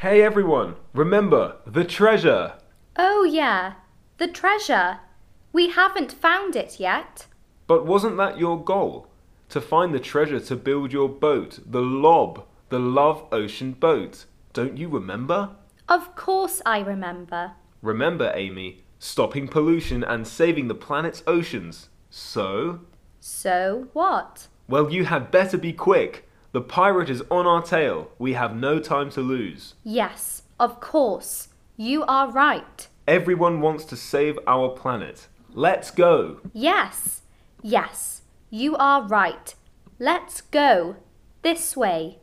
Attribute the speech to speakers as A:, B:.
A: Hey everyone, remember the treasure!
B: Oh, yeah, the treasure. We haven't found it yet.
A: But wasn't that your goal? To find the treasure to build your boat, the LOB, the Love Ocean Boat. Don't you remember?
B: Of course I remember.
A: Remember, Amy, stopping pollution and saving the planet's oceans. So?
B: So what?
A: Well, you had better be quick. The pirate is on our tail. We have no time to lose.
B: Yes, of course. You are right.
A: Everyone wants to save our planet. Let's go!
B: Yes, yes, you are right. Let's go. This way.